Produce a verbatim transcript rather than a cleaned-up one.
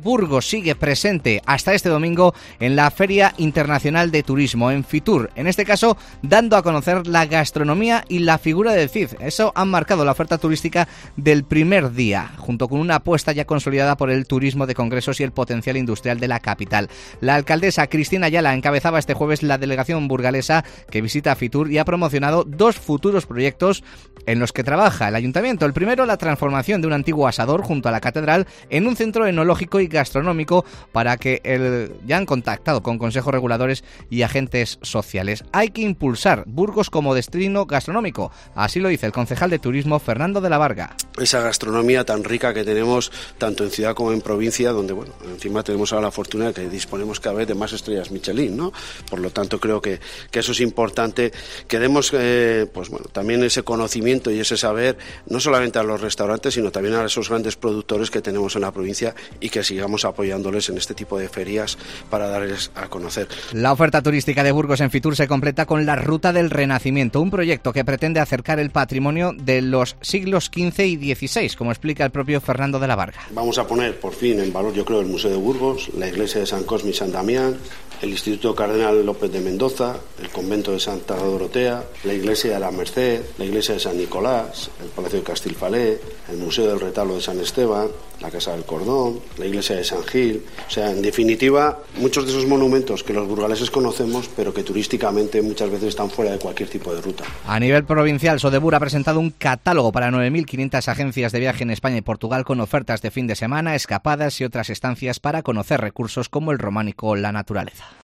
Burgos sigue presente hasta este domingo en la Feria Internacional de Turismo, en Fitur, en este caso dando a conocer la gastronomía y la figura del Cid. Eso han marcado la oferta turística del primer día, junto con una apuesta ya consolidada por el turismo de congresos y el potencial industrial de la capital. La alcaldesa Cristina Ayala encabezaba este jueves la delegación burgalesa que visita Fitur y ha promocionado dos futuros proyectos en los que trabaja el ayuntamiento. El primero, la transformación de un antiguo asador junto a la catedral en un centro enológico y gastronómico para que el, ya han contactado con consejos reguladores y agentes sociales. Hay que impulsar Burgos como destino gastronómico, así lo dice el concejal de turismo Fernando de la Varga. Esa gastronomía tan rica que tenemos tanto en ciudad como en provincia, donde bueno, encima tenemos ahora la fortuna de que disponemos cada vez de más estrellas Michelin, ¿no? Por lo tanto creo que, que eso es importante, que demos eh, pues bueno, también ese conocimiento y ese saber no solamente a los restaurantes sino también a esos grandes productores que tenemos en la provincia y que sigamos apoyándoles en este tipo de ferias para darles a conocer. La oferta turística de Burgos en Fitur se completa con la Ruta del Renacimiento, un proyecto que pretende acercar el patrimonio de los siglos quince y dieciséis, como explica el propio Fernando de la Varga. Vamos a poner por fin en valor, yo creo, el Museo de Burgos, la iglesia de San Cosme y San Damián, el Instituto Cardenal López de Mendoza, el convento de Santa Dorotea, la iglesia de la Merced, la iglesia de San Nicolás, el Palacio de Castilfalé, el Museo del Retablo de San Esteban, la Casa del Cordón, la iglesia de San Gil. O sea, en definitiva, muchos de esos monumentos que los burgaleses conocemos, pero que turísticamente muchas veces están fuera de cualquier tipo de ruta. A nivel provincial, Sodebur ha presentado un catálogo para nueve mil quinientas agencias de viaje en España y Portugal con ofertas de fin de semana, escapadas y otras estancias para conocer recursos como el románico o la naturaleza.